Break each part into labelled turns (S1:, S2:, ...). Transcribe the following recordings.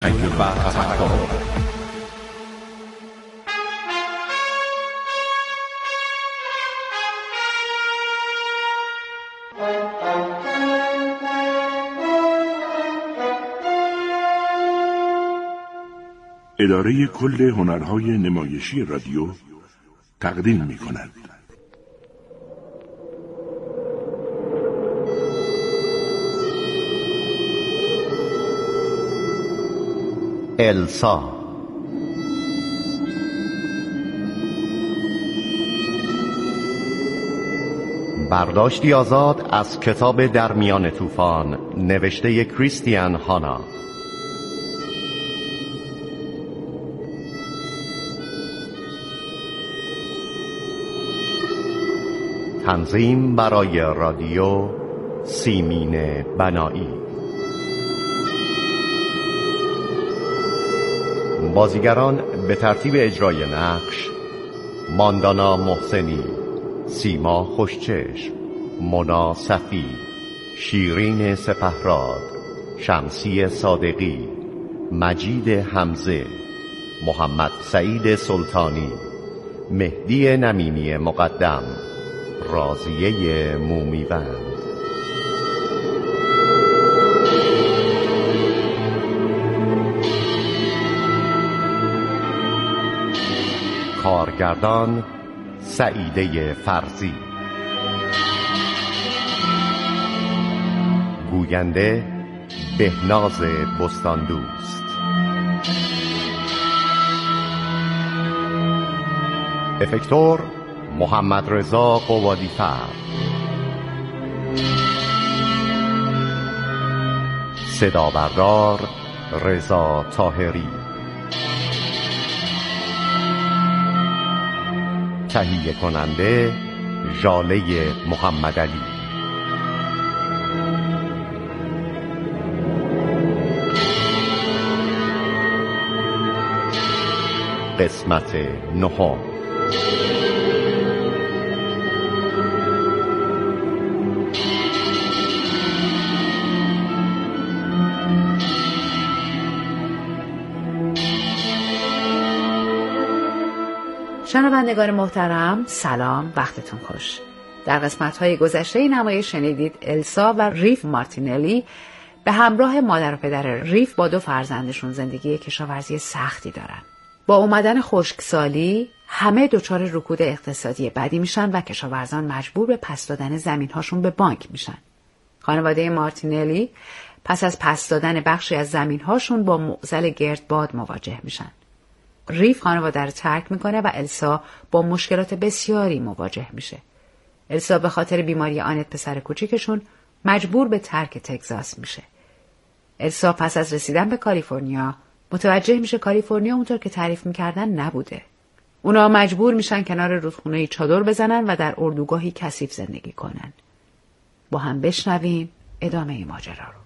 S1: و تفکر.
S2: اداره کل هنرهای نمایشی رادیو تقدیم می‌کند.
S3: السا. برداشتی آزاد از کتاب در میان طوفان نوشته کریستیان هانا. تنظیم برای رادیو سیمین بنایی. بازیگران به ترتیب اجرای نقش: ماندانا محسنی، سیما خوشچشم، مونا صفی، شیرین سپهراد، شمسی صادقی، مجید حمزه، محمد سعید سلطانی، مهدی نمیمی مقدم، راضیه مومیوند. کارگردان سعیده فرزی. گوینده بهناز بستاندوست. افکتور محمد رضا قوادی‌فر. صدا بردار رضا طاهری. تهیه کننده ژاله محمدعلی. قسمت نهم.
S4: شنوندگان محترم، سلام، وقتتون خوش. در قسمت‌های گذشته نمایش شنیدید السا و ریف مارتینلی به همراه مادر و پدر ریف با 2 فرزندشون زندگی کشاورزی سختی دارن. با اومدن خشکسالی همه دچار رکود اقتصادی بدی میشن و کشاورزان مجبور به پس دادن زمین‌هاشون به بانک میشن. خانواده مارتینلی پس از پس دادن بخشی از زمین‌هاشون با معضل گردباد مواجه میشن. ریف خانواده رو ترک میکنه و السا با مشکلات بسیاری مواجه میشه. السا به خاطر بیماری آنت پسر کوچیکشون مجبور به ترک تگزاس میشه. السا پس از رسیدن به کالیفرنیا متوجه میشه کالیفرنیا اونطور که تعریف میکردن نبوده. اونا مجبور میشن کنار رودخونه‌ای چادر بزنن و در اردوگاهی کثیف زندگی کنن. با هم بشنویم ادامه این ماجرا رو.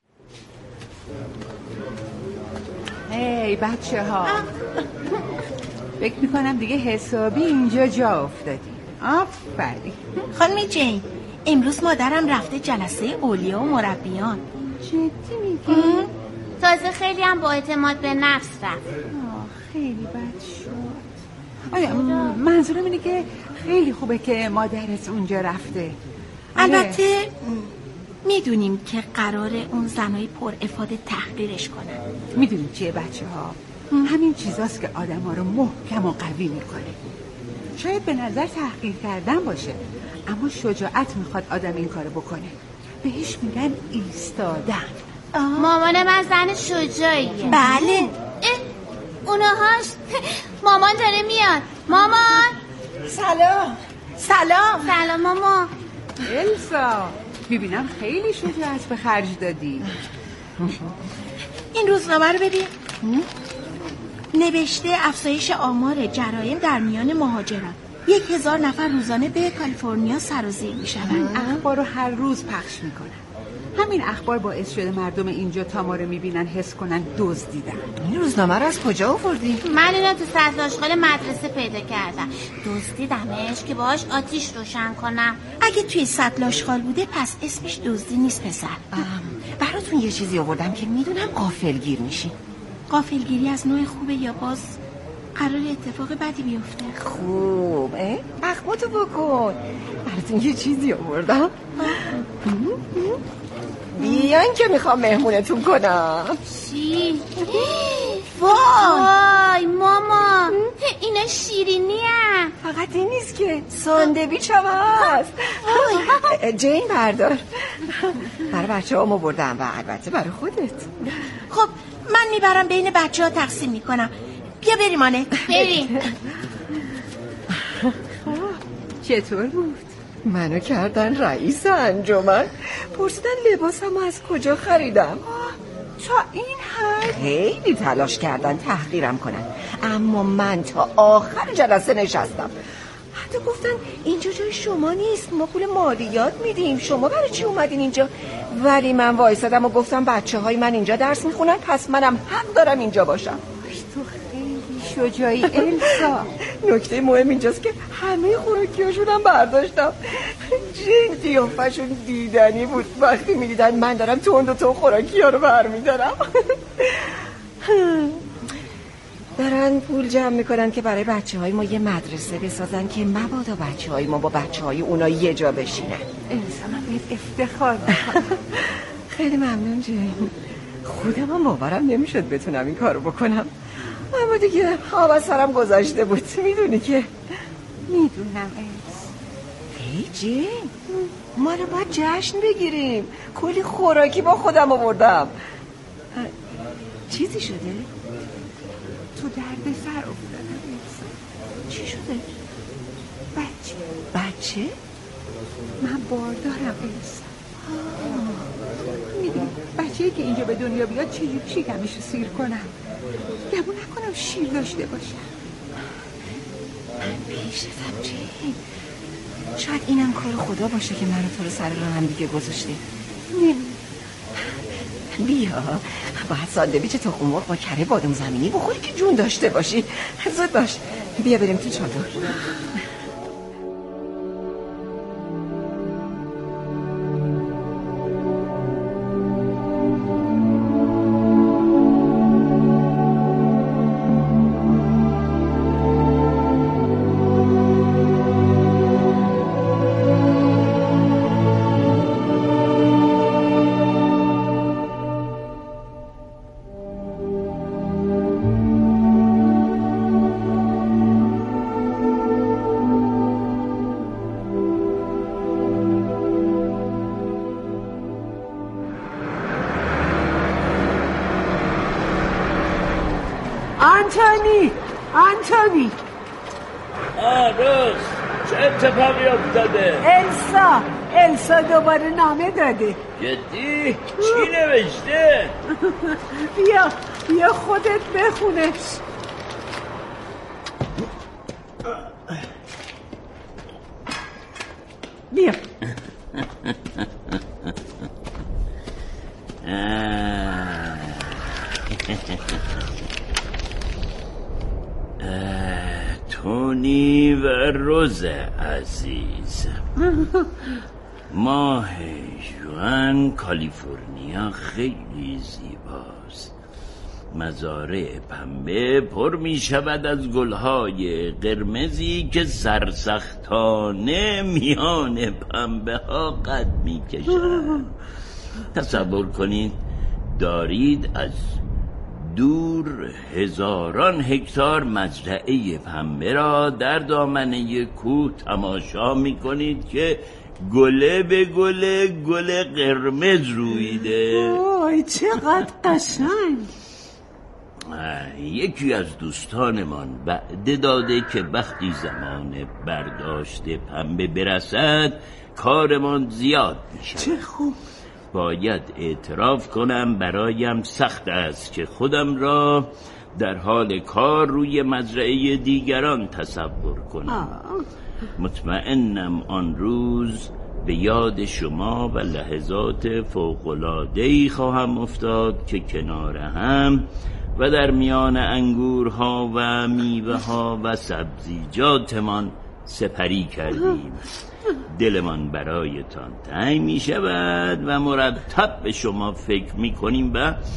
S5: هی بچه ها، فکر میکنم دیگه حسابی اینجا جا افتادی. آفرین.
S6: خانم جین، امروز مادرم رفته جلسه اولیا و مربیان.
S5: جدی میگی؟
S6: تازه خیلی هم با اعتماد به نفس رفت.
S5: خیلی بد شد. آره، منظورم اینه که خیلی خوبه که مادرت اونجا رفته.
S6: البته میدونیم که قرار اون زنای پر افاده تحقیرش کنن.
S5: میدونیم چیه بچه ها؟ همین چیزاست که آدم ها رو محکم و قوی میکنه. شاید به نظر تحقیر کردن باشه، اما شجاعت میخواد آدم این کارو بکنه. بهش میگن ایستادن.
S6: مامان من زن شجاعیه. بله. اونهاش مامان داره میاد. مامان
S5: سلام.
S6: سلام مامان.
S5: السا، میبینم خیلی شجاعت به خرج دادی.
S6: این روزنامه رو ببین. نوشته افزایش آمار جرایم در میان مهاجران. 1000 نفر روزانه به کالیفرنیا سرازیر میشن.
S5: اخبار رو هر روز پخش میکنن. همین اخبار باعث شده مردم اینجا تا ما رو میبینن حس کنن دزدیدن.
S7: این روزنامه رو از کجا آوردی؟
S6: من اینو تو سطل آشغال مدرسه پیدا کردم. دزدیدمش که باهاش آتیش روشن کنم. اگه توی سطل آشغال بوده پس اسمش دزدی نیست پسر.
S7: براتون یه چیزی آوردم که میدونم غافلگیر میشی.
S6: غافلگیری از نوع خوبه یا باز قرار اتفاق بدی بیفته؟
S7: خوبه؟ اخماتو بکن. براتون یه چیزی آوردم. بیان که میخوام مهمونتون کنم.
S6: چی؟ وای ماما، اینا شیرینی هم.
S7: فقط این نیست که ساندویچ هم هست. جین بردار. برای بچه هم آوردم و البته برای خودت.
S6: خب من میبرم بین بچه ها تقسیم میکنم. بیا بریم آنه. بریم.
S5: چطور بود؟
S7: منو کردن رئیس انجمن. پرسیدن لباسمو از کجا خریدم.
S5: تا این حد؟
S7: خیلی تلاش کردن تحقیرم کنن، اما من تا آخر جلسه نشستم. حتی گفتن اینجا جای شما نیست، ما پول مالیات میدیم، شما برای چی اومدین اینجا؟ ولی من وایسادم و گفتم بچه های من اینجا درس میخونن، پس منم حق دارم اینجا باشم.
S5: تو خیلی شجاعی السا.
S7: نکته مهم اینجاست که همه خوراکیاشونم برداشتم. جین قیافشون دیدنی بود وقتی میدیدن من دارم تون خوراکی ها رو برمیدارم. دارن پول جمع میکنن که برای بچه های ما یه مدرسه بسازن که مبادا بچه های ما با بچه های اونا یه جا بشینن.
S5: السا من بهت افتخار میکنم.
S7: خیلی ممنون جین. خودم هم باورم نمیشد بتونم این کارو بکنم، اما دیگه آب از سرم گذاشته بود. میدونی که
S5: میدونم السا.
S7: ای جین، ما رو باید جشن بگیریم. کلی خوراکی با خودم آوردم. چیزی شده؟
S5: تو درد سر افتادم السا.
S7: چی شده؟
S5: بچه؟ من باردارم السا. میدونی بچه‌ای که اینجا به دنیا بیاد چی گمشو سیر کنم؟ گمون نکنم شیر داشته باشم.
S7: من پیشتم جین. شاید اینم کار خدا باشه که منو تو رو سر راه هم دیگه گذاشته. بیا باید ساندویچ تخم مرغ با کره بادام زمینی بخوری که جون داشته باشی. زود باش بیا بریم تو چادر.
S5: آنتونی
S1: روز چه اتفاقی افتاده؟
S5: السا دوباره نامه داده.
S1: جدی؟ چی نوشته؟
S5: بیا خودت بخونش. بیا.
S1: تونی و روز عزیز، ماه ژوئن کالیفرنیا خیلی زیباست. مزارع پنبه پر می شود از گلهای قرمزی که سرسختانه میان پنبه ها قد می کشند. تصور کنید دارید از دور هزاران هکتار مزرعه پنبه را در دامنه کوه تماشا می کنید که گله به گله گل قرمز رویده.
S5: وای چقدر قشنگ.
S1: یکی از دوستانمان وعده داده که وقتی زمان برداشت پنبه برسد کارمان زیاد میشه.
S5: چه خوب.
S1: باید اعتراف کنم برایم سخت است که خودم را در حال کار روی مزرعه دیگران تصور کنم. مطمئنم آن روز به یاد شما و لحظات فوق‌العاده‌ای خواهم افتاد که کنار هم و در میان انگورها و میوه‌ها و سبزیجاتمان سپری کردیم. دلمان برایتان تنگ می شود و مرتب به شما فکر می کنیم و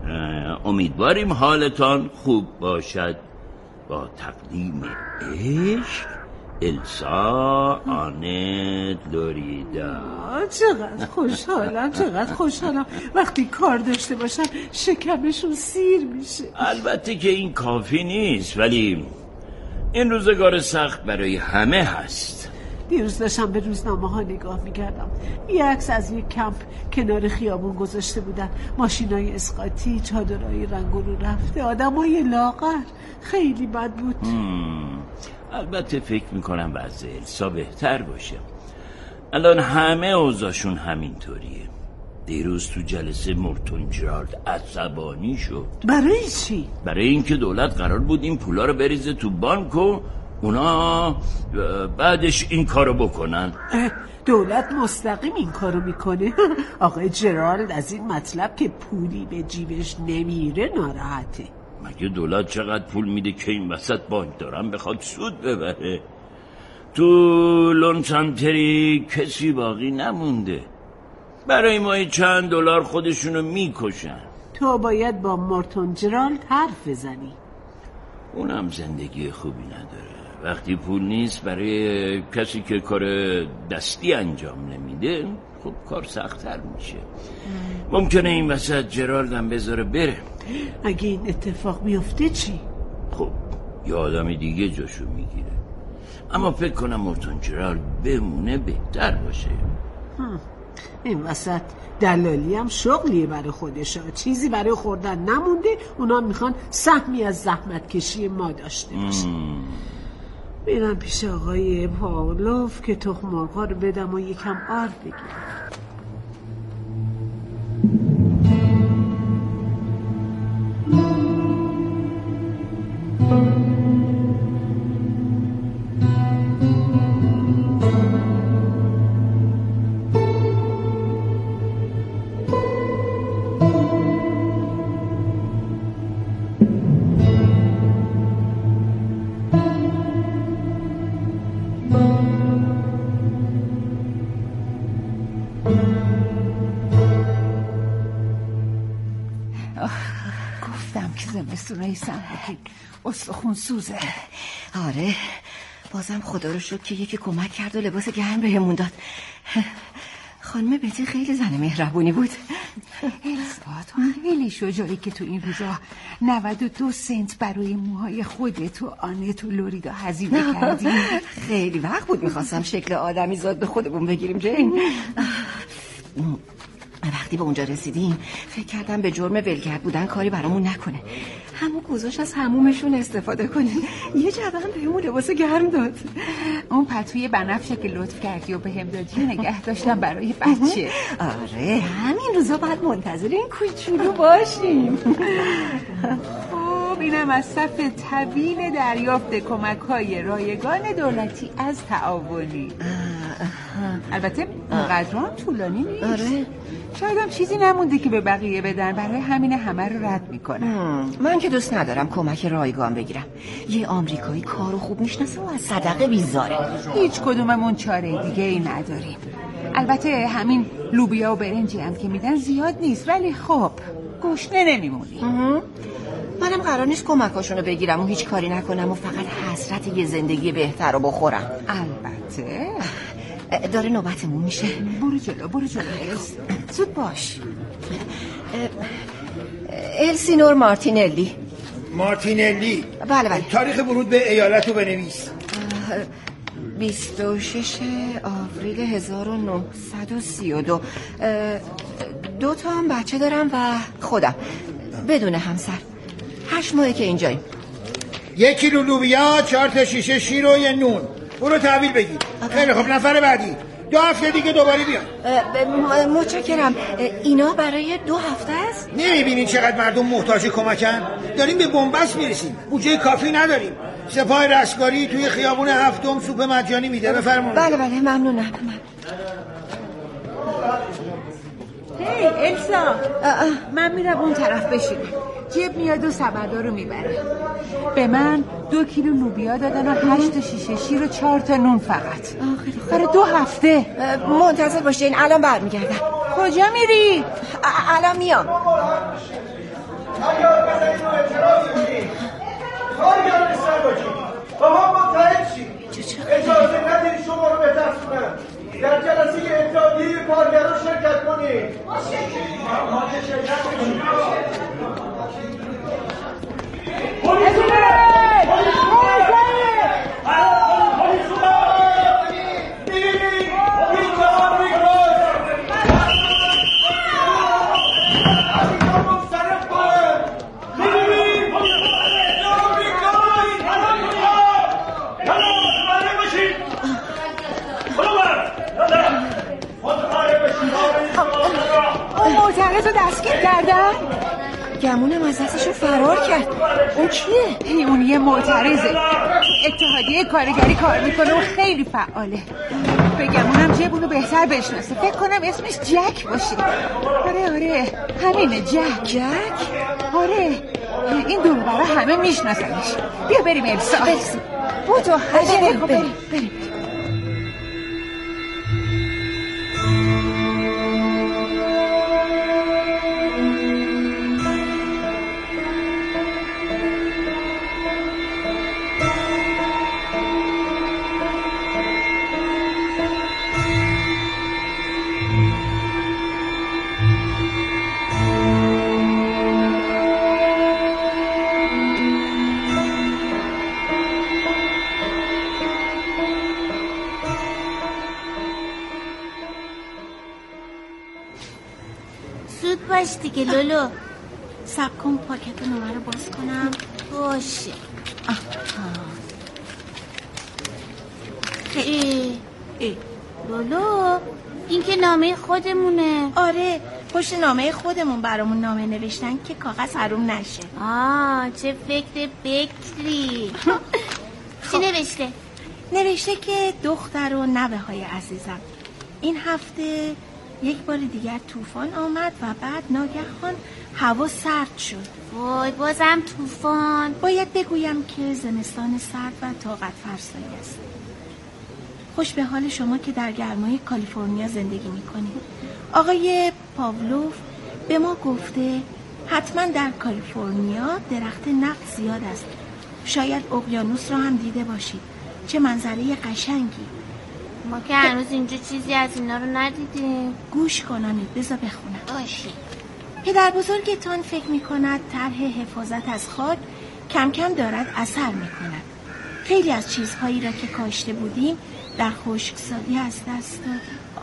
S1: امیدواریم حالتان خوب باشد. با تقدیم عشق، السا آنت لوریدا.
S8: چقدر خوشحالم وقتی کار داشته باشن شکمشون سیر میشه.
S1: البته که این کافی نیست، ولی این روزگار سخت برای همه هست.
S8: دیروز داشتم به روزنامه ها نگاه میکردم، یه عکس از یک کمپ کنار خیابون گذاشته بودن، ماشینای اسقاطی، چادرهای رنگ رو رفته، آدمای لاغر. خیلی بد بود.
S1: البته فکر میکنم وضع السا بهتر باشه. الان همه اوضاعشون همینطوریه. دیروز تو جلسه مورتون جرالد عصبانی شد.
S8: برای چی؟
S1: برای اینکه دولت قرار بود این پولا رو بریزه تو بانک و اونا بعدش این کارو بکنن.
S8: دولت مستقیم این کارو میکنه؟ آقای جرالد از این مطلب که پولی به جیبش نمیره ناراحته.
S1: مگه دولت چقدر پول میده که این وسط بانک دارن بخواد سود ببره؟ تو لونسانتری کسی باقی نمونده. برای ما چند دلار خودشونو میکشن.
S8: تو باید با مورتون جرالد حرف بزنی.
S1: اونم زندگی خوبی نداره. وقتی پول نیست برای کسی که کار دستی انجام نمیده، خب کار سخت‌تر میشه. ممکنه این وسط جرالدم بذاره بره.
S8: اگه این اتفاق بیفته چی؟
S1: خب یه آدم دیگه جاشو میگیره. اما فکر کنم مورتون جرالد بمونه بهتر باشه.
S8: این وسط دلالی هم شغلیه برای خودشه. چیزی برای خوردن نمونده، اونا میخوان سهمی از زحمت کشی ما داشته باشه. میرم پیش آقای پاولوف که تخم مرغ‌ها رو بدم و یکم آرد بگیرم.
S5: گفتم که زمستونای سنگین استخون سوزه.
S7: آره بازم خدا رو شکر که یکی کمک کرد و لباس گرم بهمون داد. خانم بتی خیلی زن مهربونی بود.
S5: السا تو خیلی شجاعی که تو این روزا 92 سنت برای موهای خودت و آنت و لوریدا هزینه کردی.
S7: خیلی وقت بود میخواستم شکل آدمی زاد به خودمون بگیریم جین. وقتی به اونجا رسیدیم فکر کردم به جرم ولگرد بودن کاری برامون نکنه. همون گذاشت از همومشون استفاده کنیم. یه جوان بهمون لباس گرم داد.
S5: اون پتوی بنفشه که لطف کردی و بهم دادی نگه داشتم برای بچه.
S7: آره همین روزا باید منتظر این کوچولو باشیم.
S5: خب اینم از صف طویل دریافت کمک‌های رایگان دولتی از تعاونی. البته اونقدرام طولانی نیست.
S7: آره
S5: شاید هم چیزی نمونده که به بقیه بدن، برای همین همه رو رد میکنن.
S7: من که دوست ندارم کمک رایگان بگیرم. یه آمریکایی کارو خوب میشناسه و از صدقه بیزاره.
S5: هیچ کدوممون چاره دیگه ای نداریم. البته همین لوبیا و برنجی هم که میدن زیاد نیست، ولی خب گشنه نمیمونیم.
S7: منم قرار نیست کمکاشونو بگیرم و هیچ کاری نکنم و فقط حسرت یه زندگی بهتر رو بخورم.
S5: البته
S7: داره نوبتمون میشه.
S5: برو جلو زود باش.
S7: السینور مارتینلی. بله
S9: تاریخ ورود به ایالت رو بنویس.
S7: 26 آوریل 1932. 2 تا هم بچه دارم و خودم بدون همسر. 8 ماهه که اینجاییم.
S9: 1 کیلو لوبیا، 4 تا شیشه شیر و یه نون. برو تحویل بگیر. خیلی خب نفر بعدی. 2 هفته دیگه دوباره بیان.
S7: متشکرم. اینا برای 2 هفته است؟
S9: نمیبینین چقدر مردم محتاج کمکن؟ داریم به بنبست میرسیم. بودجه کافی نداریم. سپاه رستگاری توی خیابون هفتم سوپ مجانی میده. بفرمایید.
S7: بله ممنونم.
S5: هی السا، من میرم اون طرف بشینم. جیب میاد و سبدا رو میبره. به من 2 کیلو لوبیا دادن و 8 تا شیشه شیر و 4 تا نون فقط. برای 2 هفته.
S7: منتظر باشین الان برمیگردم.
S5: کجا میری؟
S7: الان میام.
S10: فریاد بزنید و اعتراض کنید. کارگران سرباجی با ما متحد شید. اجازه ندید شما رو بترسونم. در جلسه اتحادیه کارگران شرکت کنید.
S5: معترض رو دستگیر کردن؟
S7: گمونم از دستشون فرار کرد. اون کیه؟
S5: اون یه معترضه، اتحادیه کارگری کار میکنه و خیلی فعاله. بگمونم جبونو بهتر بشناسه. فکر کنم اسمش جک باشه. آره همینه، جک. آره این دور برا همه میشناسنش. بیا بریم السا. بودو عجله. بریم.
S6: باش دیگه لولو. صبر کن پاکت نامه رو باز کنم. باشه. لولو این که نامه خودمونه.
S11: آره پشت نامه خودمون برامون نامه نوشتن که کاغذ حروم نشه.
S6: چه فکر بکری. چی نوشته؟
S11: نوشته که دختر و نوه های عزیزم، این هفته یک بار دیگر طوفان آمد و بعد ناگهان هوا سرد شد.
S6: وای بازم طوفان.
S11: باید بگویم که زمستان سرد و طاقت فرسایی است. خوش به حال شما که در گرمای کالیفرنیا زندگی می‌کنید. آقای پاولوف به ما گفته حتما در کالیفرنیا درخت نفت زیاد است. شاید اقیانوس را هم دیده باشید. چه منظره قشنگی.
S6: ما که هنوز اینجا چیزی از اینا رو ندیدیم.
S11: گوش کنانید بذار بخونم.
S6: باشی.
S11: پدر بزرگتان فکر می‌کند طرح حفاظت از خاک کم کم دارد اثر می‌کند. خیلی از چیزهایی را که کاشته بودیم در خشکسالی از دست دادیم.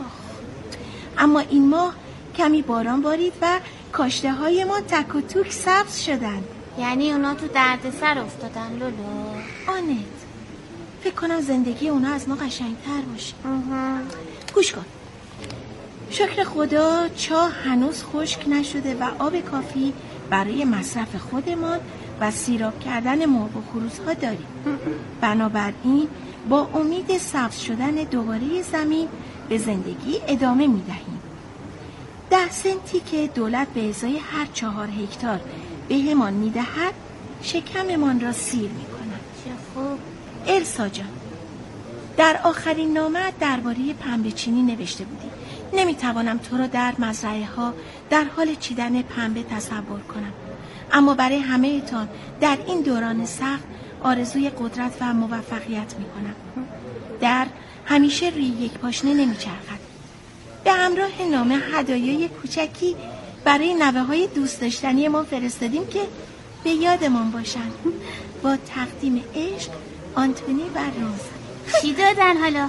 S11: اما این ماه کمی باران بارید و کاشته های ما تک و توک سبز شدن.
S6: یعنی اونا تو دردسر افتادن لولو.
S11: آنت فکر کنم زندگی اونا از ما قشنگتر باشه. گوش کن. شکر خدا چاه هنوز خشک نشده و آب کافی برای مصرف خودمان و سیراب کردن مرغ و خروس‌ها داریم. بنابراین با امید سبز شدن دوباره زمین به زندگی ادامه می‌دهیم. 10 سنتی که دولت به ازای هر 4 هکتار بهمان می‌دهد شکممان را سیر می‌کند.
S6: چه خوب.
S11: السا جان، در آخرین نامه درباره پنبه چینی نوشته بودی. نمیتوانم تو را در مزرعه ها در حال چیدن پنبه تصور کنم، اما برای همه ایتان در این دوران سخت آرزوی قدرت و موفقیت میکنم. در همیشه روی یک پاشنه نمیچرخد. به همراه نامه هدایای کوچکی برای نوه های دوست داشتنی ما فرستادیم که به یادمان باشن. با تقدیم عشق، آنتونی و روز.
S6: چی دادن حالا؟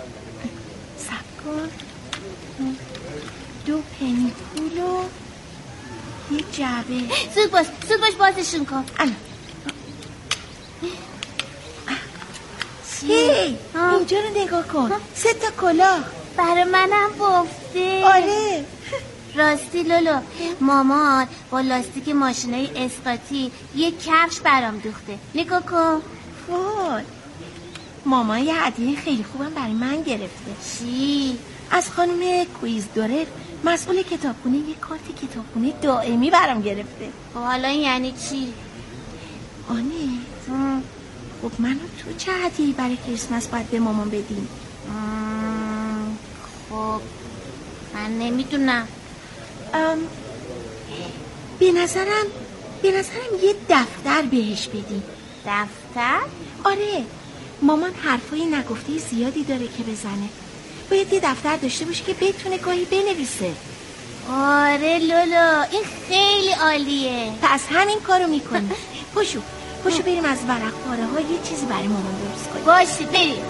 S11: صبر کن. 2 پنی پول و یه جعبه.
S6: زود باش بازشون کن.
S11: الان اینجا رو نگاه کن. 3 تا کلاه
S6: برای منم بافته.
S11: آره
S6: راستی لولو، مامان با لاستیک ماشینای اسقاطی یه کفش برام دوخته. نگاه کن.
S11: وای، مامان یه هدیه خیلی خوبم برای من گرفته.
S6: چی؟
S11: از خانم کویز دورر مسئول کتابخونه یه کارت کتابخونه دائمی برام گرفته.
S6: حالا این یعنی چی؟
S11: آنه خب منو تو چه هدیه‌ای برای کریسمس باید به مامان بدیم؟
S6: خب من نمیدونم.
S11: به نظرم به نظرم یه دفتر بهش بدیم.
S6: دفتر؟
S11: آره، مامان حرفای نگفته زیادی داره که بزنه. باید یه دفتر داشته باشه که بتونه گاهی بنویسه.
S6: آره لولو، این خیلی عالیه.
S11: پس همین کارو میکنیم. پاشو بریم از ورق پاره ها یه چیزی برای مامان درست کنیم.
S6: باشه بریم.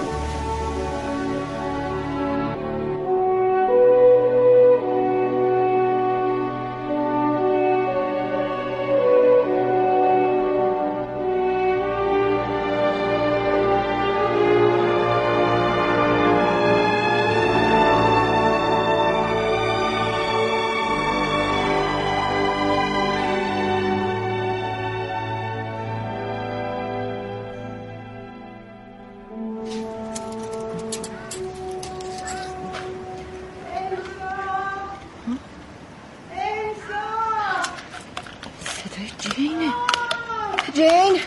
S7: جین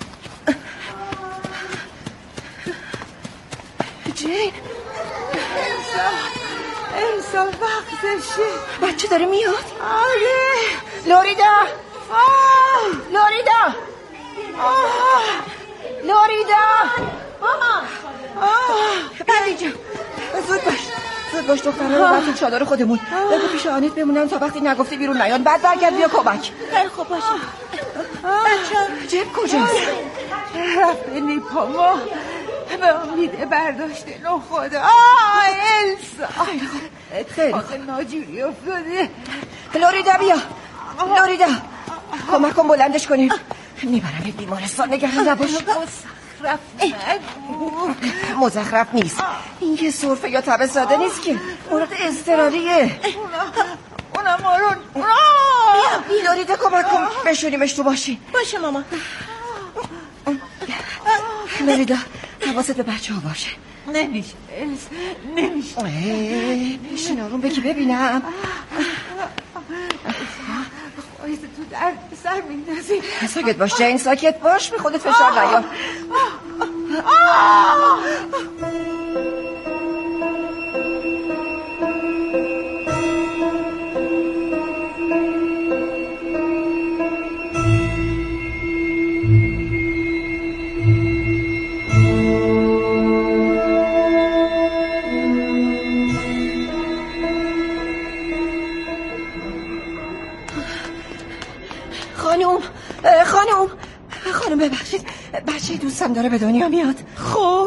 S5: السا وقتشه.
S7: بچه داره میاد.
S5: آره
S7: لوریدا
S11: مامان
S7: بندی جان، زود باش دخترها رو برد تو چادر خودمون. بگو پیش آنیت بمونن تا وقتی نگفتی بیرون نیان. بعد برگرد بیا کمک.
S11: خیلی خوب باشه.
S7: بچه جب کجاست؟
S5: رفته نیپاما به امید برداشته نخوده. السا
S7: خیلی
S5: آخه ناجوری افتاده.
S7: لوریدا بیا. کمک کن بلندش کنیم. میبرم بیمارستان، نگران نباش. مزخرف نیست. این که سرفه یا تب ساده نیست که، مورد اضطراریه.
S5: اونم مارون.
S7: بیا لوریدا کمک کن بشونیمش تو ماشین.
S11: باشه مامان.
S7: لوریدا حواست به بچه ها باشه.
S5: نمیشه
S7: بشین آروم بگی ببینم.
S5: خواهیست تو درد سر میندازی.
S7: ساکت باش جین، ساکت باش. به خودت فشار نیار. خانم ببخشید، بچه دوستم داره به دنیا میاد.
S11: خب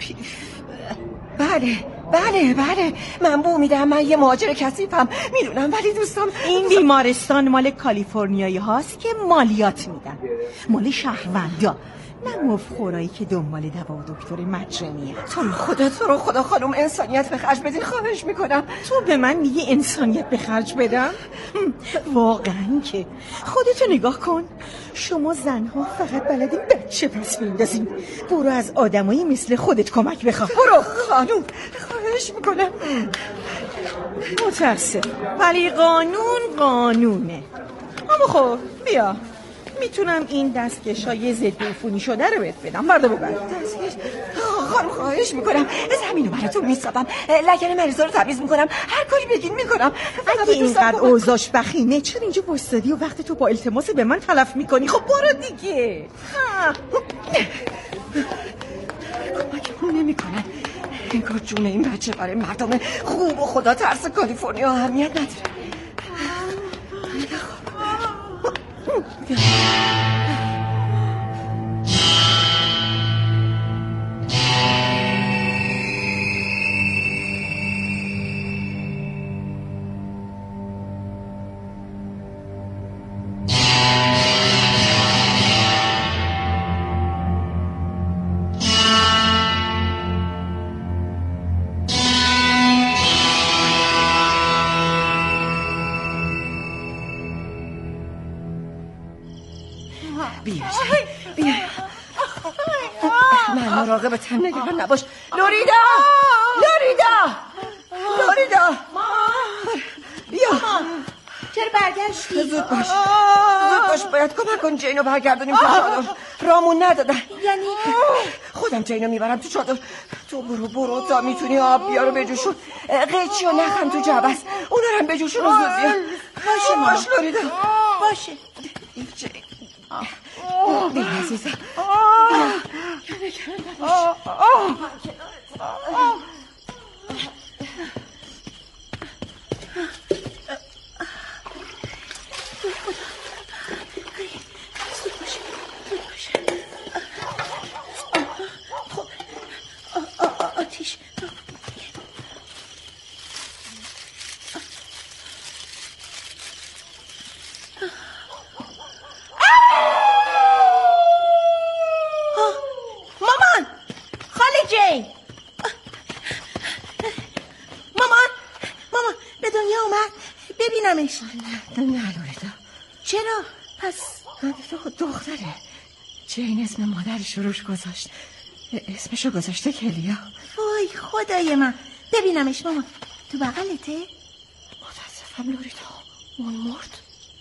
S7: بله من به امیدم. من یه مهاجر کثیفم میدونم، ولی دوستم
S12: این بیمارستان مال کالیفرنیایی هاست که مالیات میدن، مال شهروندا، نه مفخورایی که دنبال دوا و دکتر مجرمیه.
S7: تو رو خدا خانم انسانیت به خرج بدین، خواهش میکنم.
S12: تو به من میگی انسانیت به خرج بدم؟ واقعا که خودتو نگاه کن. شما زنها فقط بلدین بچه پس میندازین. برو از آدمایی مثل خودت کمک بخواه.
S7: برو خانم، خواهش میکنم.
S12: متاسفم ولی قانونه. اما خب بیا، میتونم این دستکشای ضد عفونی شده رو بهت بدم. بردا ببر.
S7: خانم خواهش میکنم، زمینو براتون میسابم، لگن مریضا رو تمیز میکنم، هر کاری بگین میکنم.
S12: اگه اینقدر اوضاعش بخینه چرا اینجا وایسادی و وقت تو با التماس به من تلف میکنی؟ خب برو دیگه.
S7: کمکمون نمیکنن. این کار جون این بچه برای مردم خوب و خدا ترس کالیفرنیا اهمیت نداره. بیا من مراقبتم، نگران نباش. لوریدا بیا.
S11: چرا برگشتی؟
S7: زود باش باید کمک کن جینو برگردونیم تو چادر. رامون ندادن.
S11: یعنی
S7: خودم جینو میبرم تو چادر. تو برو تا میتونی آب بیارو بجوشون. قیچی و نخم تو جعبه است، اونا رو هم بجوشون و زود بیا.
S11: باشه
S7: لوریدا.
S11: باشه.
S7: بیا عزیزم.
S11: آتیش مامان، خاله جین، مامان به دنیا اومد، ببینمش.
S7: نه لوریدا.
S11: چرا؟ پس
S7: دختره. جین اسم مادرش روش گذاشت، اسمشو گذاشته کلیا.
S11: وای خدای من، ببینمش مامان. تو بغلته؟
S7: متاسفم لوریدا، اون مرد.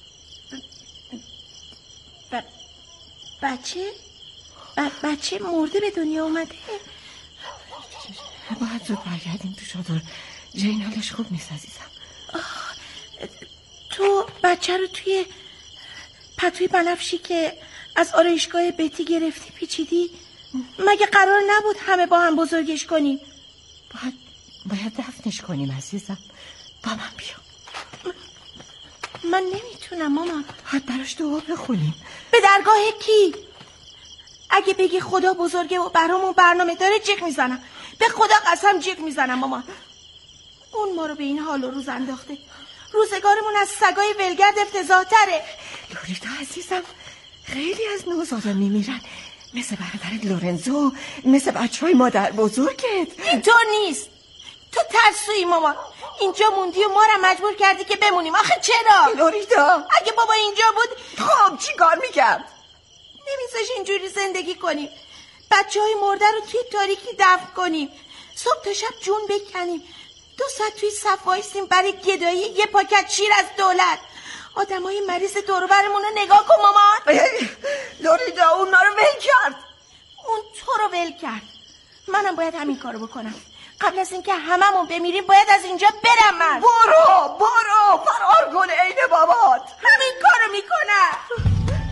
S11: بچه مرده به دنیا اومده؟
S7: باید زود برگردیم تو چادر. جین حالش خوب نیست عزیزم.
S11: تو بچه رو توی پتوی بنفشی که از آرایشگاه بتی گرفتی پیچیدی؟ مگه قرار نبود همه با هم بزرگش کنیم؟
S7: باید دفنش کنیم عزیزم. با من بیا.
S11: من نمیتونم مامان.
S7: حد براش دعا بخونیم.
S11: به درگاه کی؟ اگه بگی خدا بزرگه و برامون برنامه داره جیغ میزنم. به خدا قسم جیغ میزنم مامان. اون ما رو به این حال و روز انداخته. روزگارمون از سگای ولگرد افتضاح‌تره.
S7: لوریدا عزیزم، خیلی از نوزادا میمیرن، مثل برادرت لورنزو، مثل بچهای مادر بزرگت.
S11: اینطور نیست. تو ترسویی مامان. اینجا موندی و ما رو مجبور کردی که بمونیم. آخه چرا؟
S7: لوریدا،
S11: اگه بابا اینجا بود
S7: خب چی کار میکرد؟
S11: نمیذاش اینجوری زندگی کنیم. بچهای مرده رو توی تاریکی دفن کنیم، صبح تا شب جون بکنیم، 2 ساعت توی صف وایسیم برای گدایی یه پاکت شیر از دولت. آدمای مریض دور و برمون رو نگاه کن مامان.
S7: لوریدا اونا رو ول کرد.
S11: اون تو رو ول کرد. منم باید همین کارو بکنم. قبل از اینکه هممون بمیریم باید از اینجا برم من.
S7: برو فرار کن عین بابات.
S11: همین کارو میکنم.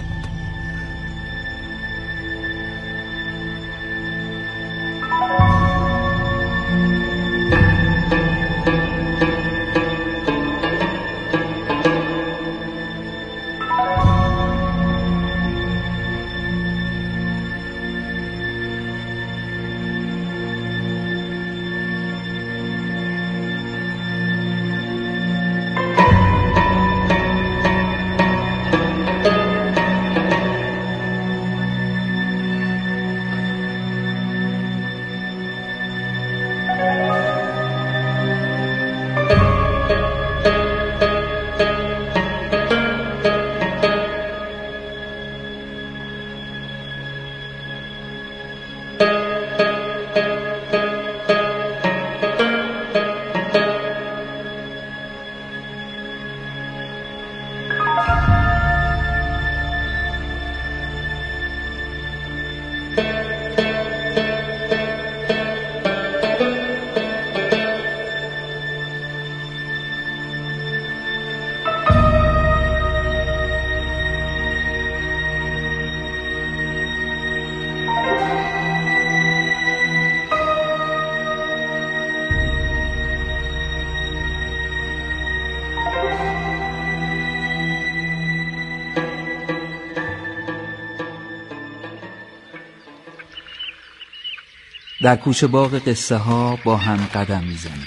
S13: در کوچه باغ قصه ها با هم قدم میزنیم.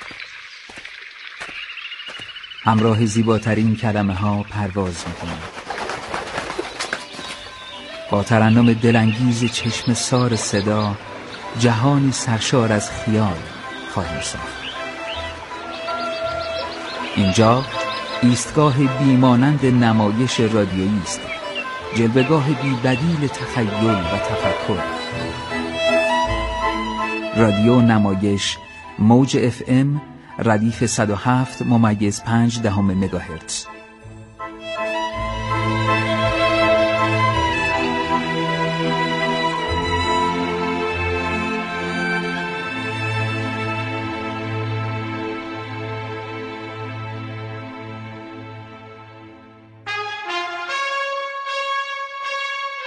S13: همراه زیباترین کلمه ها پرواز میکنیم. با ترنم دلانگیز چشم سار صدا جهانی سرشار از خیال خواهیم ساخت. اینجا ایستگاه بیمانند نمایش رادیویی است، جلوه‌گاه بی بدیل تخیل و تفکر. رادیو نمایش موج FM ردیف 107.5 مگاهرتز.